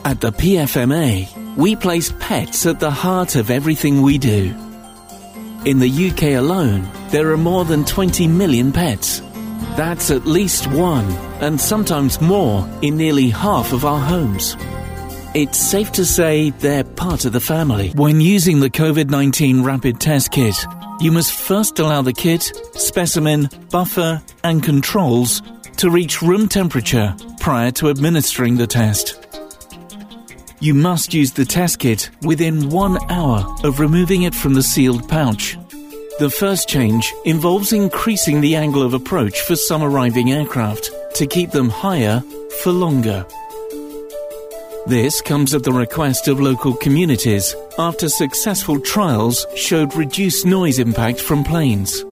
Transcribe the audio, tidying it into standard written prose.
At the PFMA, we place pets at the heart of everything we do. In the UK alone, there are more than 20 million pets. That's at least one, and sometimes more, in nearly half of our homes. It's safe to say they're part of the family. When using the COVID-19 rapid test kit, you must first allow the kit, specimen, buffer, and controls to reach room temperature prior to administering the test. You must use the test kit within 1 hour of removing it from the sealed pouch. The first change involves increasing the angle of approach for some arriving aircraft to keep them higher for longer. This comes at the request of local communities after successful trials showed reduced noise impact from planes.